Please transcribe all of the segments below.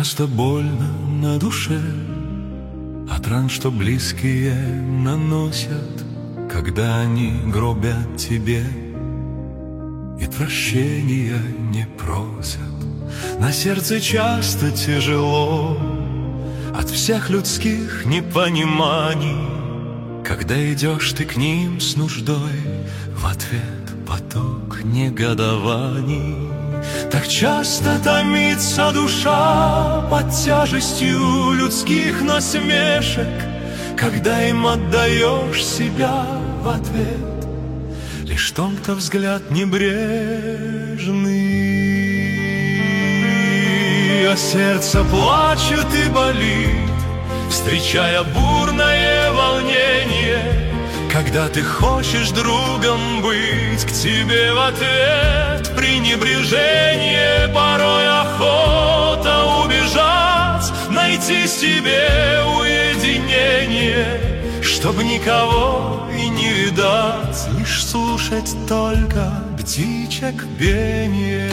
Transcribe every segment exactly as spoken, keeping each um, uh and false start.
часто больно на душе от ран, что близкие наносят, когда они гробят тебе и прощения не просят. На сердце часто тяжело от всех людских непониманий, когда идешь ты к ним с нуждой, в ответ поток негодований. Так часто томится душа под тяжестью людских насмешек, когда им отдаешь себя в ответ лишь тонко взгляд небрежный. А сердце плачет и болит, встречая бурное волнение, когда ты хочешь другом быть, к тебе в ответ пренебрежение. Порой охота убежать, найти себе уединение, чтоб никого и не видать, лишь слушать только птичек пение.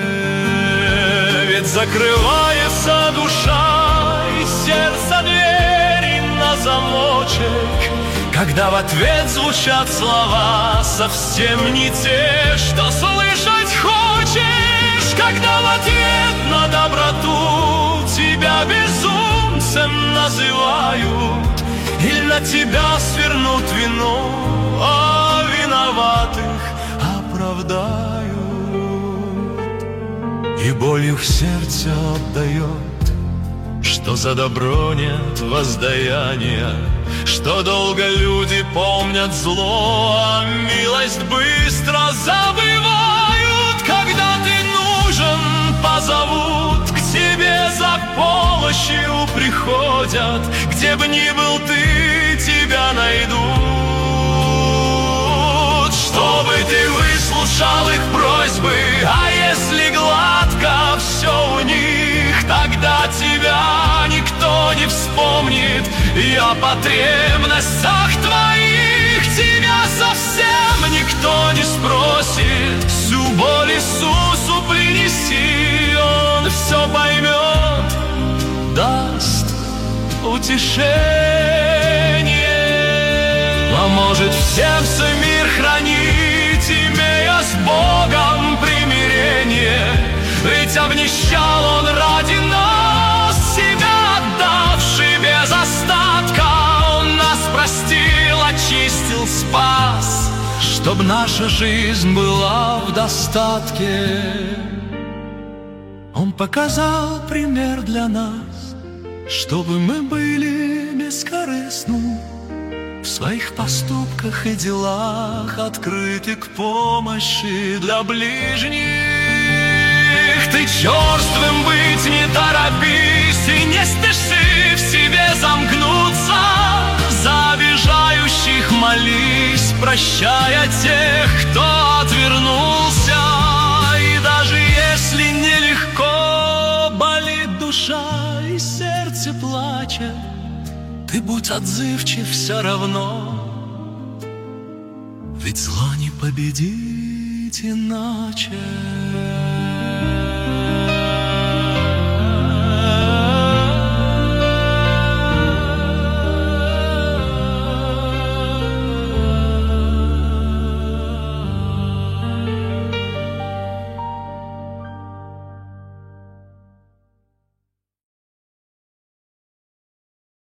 Ведь закрывается душа и сердце двери на замочек, когда в ответ звучат слова совсем не те, что слышать хочешь. Когда в ответ на доброту тебя безумцем называют, или на тебя свернут вину, а виноватых оправдают. И болью в сердце отдает, что за добро нет воздаяния, что долго люди помнят зло, а милость быстро забывают. Когда ты нужен, позовут, к тебе за помощью приходят, где бы ни был ты, тебя найдут, чтобы ты выслушал их просьбы. А если гладко все у них, тогда тебя никто не вспомнит, и о потребностях твоих тебя совсем никто не спросит. Всю боль Иисусу принеси, Он все поймет, даст утешение. Поможет в сердце мир хранить, имея с Богом примирение. Ведь обнищал Он ради нас, себя отдавший без остатка. Он нас простил, очистил, спас, чтоб наша жизнь была в достатке. Он показал пример для нас, чтобы мы были бескорыстны в своих поступках и делах, открыты к помощи для ближних. Ты черствым быть не торопись и не спеши в себе замкнуться. За обижающих молись, прощая тех, кто отвернулся. И даже если нелегко болит душа и сердце плачет, ты будь отзывчив все равно, ведь зла не победить иначе.